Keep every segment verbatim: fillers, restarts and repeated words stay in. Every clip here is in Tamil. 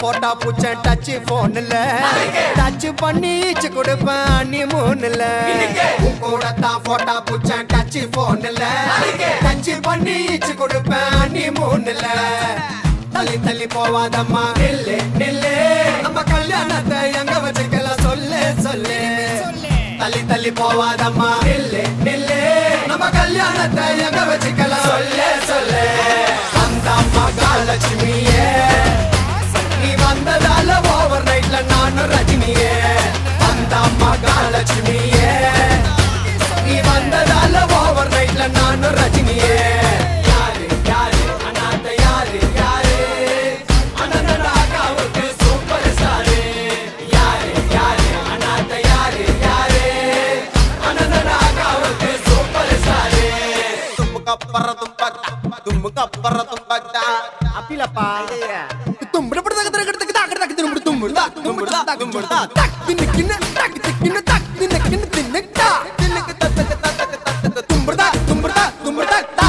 போட்டா பூச்ச டச் போன்ல டச் பண்ணி ஈச்சு கொடுப்பேன் நீ மூணுல கூட தான் போட்டா பூச்ச டச் போன்ல டச் பண்ணி ஈச்சு கொடுப்பேன் நீ மூணுல தள்ளி தள்ளி போவாதம்மா நில்லு நில்லு நம்ம கல்யாணத்தை எங்க வச்சுக்கலாம் சொல்லு சொல்லு தள்ளி தள்ளி போவாதம்மா நில்லு நில்லு நம்ம கல்யாணத்தை எங்க வச்சுக்கலாம் சொல்லு சொல்லு அந்த மகாலட்சுமியே நீ வந்ததால ஓவர் நைட்ல நானும் ரஜினியே அந்த மகாலட்சுமியே நீ வந்ததால ஓவர் நைட்ல நானும் ரஜினியே யாரு யாரு அனாத யாரு யாரு அனந்தராகாவுக்கு சூப்பர் ஸ்டாரு யாரு யாரு அனாத யாரு யாரு அனந்தராகாவுக்கு சூப்பர் ஸ்டாரு தும்முக பறதும் பட்டா தும்முக பறதும் பட்டா அப்பிலப்பா தும்முட படதக தரகடதக தாகடதக தும்முட தும்முட தும்முட தும்முட தக் தின்ன கின்ன தக் தின்ன தக் தின்ன கின்ன தின்னடா தின்னக தத்தக தத்தக தத்தக தும்முட தும்முட தும்முட தா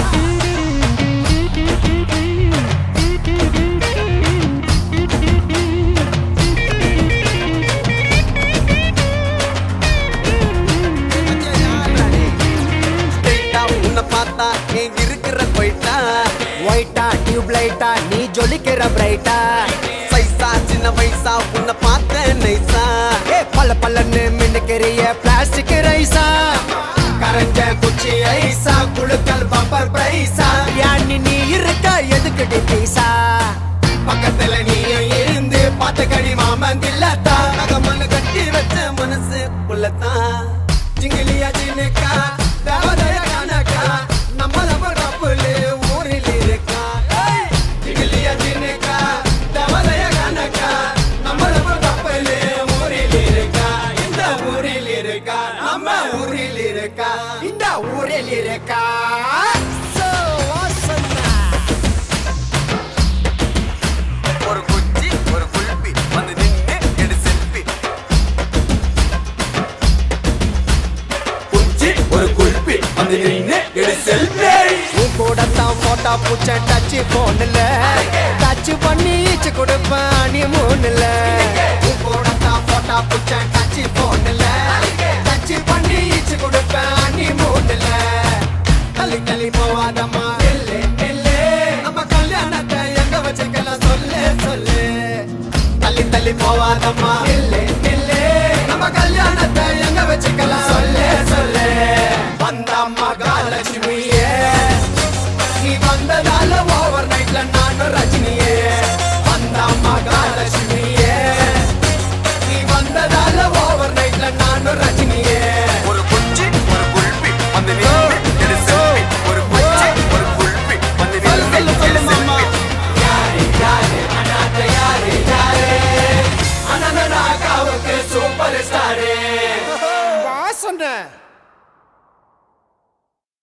பார்த்தா எங்க இருக்கிற போயிட்டா ஒயிட்டா டியூப் லைட்டா நீ ஜொலிக்கிற பிரைட்டா சைஸா சின்ன வயசா உன்னை பார்த்த நைஸா ஏ பல்ல பல்லன்னு மின்னுக்கிறிய பிளாஸ்டிக் ரைஸா கரஞ்ச குச்சி ஐசா குழுக்கள் பம்பர் பிரைஸா யானி நீ இருக்க எதுக்கிட்டு பீசா பக்கத்துல நீயும் இருந்து பார்த்த கடி மாமன் இல்லத்தா நகமண்ணு கட்டி வச்ச மனசு புள்ளத்தான் ஜிங்கிலியா ஜினுக்கா தேவதைய கணக்கா நம்ம நம்ம கப்புலு ஊரில் இருக்கா ஜிங்கிலியா ஜினுக்கா தேவதைய கணக்கா நம்ம நம்ம கப்புலு ஊரில் இருக்கா இந்த ஊரில் இருக்கா நம்ம ஊரில் இருக்கா இந்த ஊரில் இருக்கா ஒரு குச்சி ஒரு குல்பி வந்து நின்று எடு செல்ஃபி குச்சி ஒரு குல்பி வந்து நின்று எடு செல்ஃபி உன் கூட தான் போட்டா பூச்ச டச் போன்ல டச் பண்ணி ஈச்சு கொடுப்பேன் நீ மூணுல உன் கூட தான் போட்டா பூச்ச டச் போன்ல டச் பண்ணி ஈச்சு கொடுப்பேன் நீ மூணுல தள்ளி தள்ளி போவாதம்மா நில்லு நில்லு நம்ம கல்யாணத்தை எங்க வச்சுக்கலாம் சொல்லு சொல்லு தள்ளி தள்ளி போவாதம்மா நில்லு நில்லு நம்ம கல்யாணத்தை எங்க வச்சுக்கலாம்